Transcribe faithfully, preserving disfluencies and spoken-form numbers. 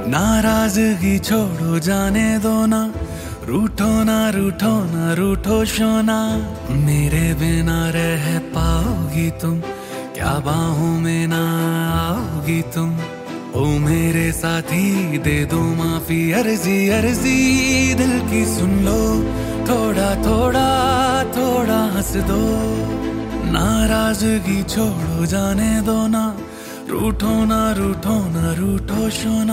नाराजगी छोड़ो जाने दो ना, रूठो ना रूठो ना रूठो शोना। मेरे बिना रह पाओगी तुम, क्या बाहों में ना आओगी तुम। ओ मेरे साथी दे दो माफी, अर्जी अर्जी दिल की सुन लो। थोड़ा थोड़ा थोड़ा हंस दो, नाराजगी छोड़ो जाने दो ना, रूठो ना रूठो ना रूठो शोना।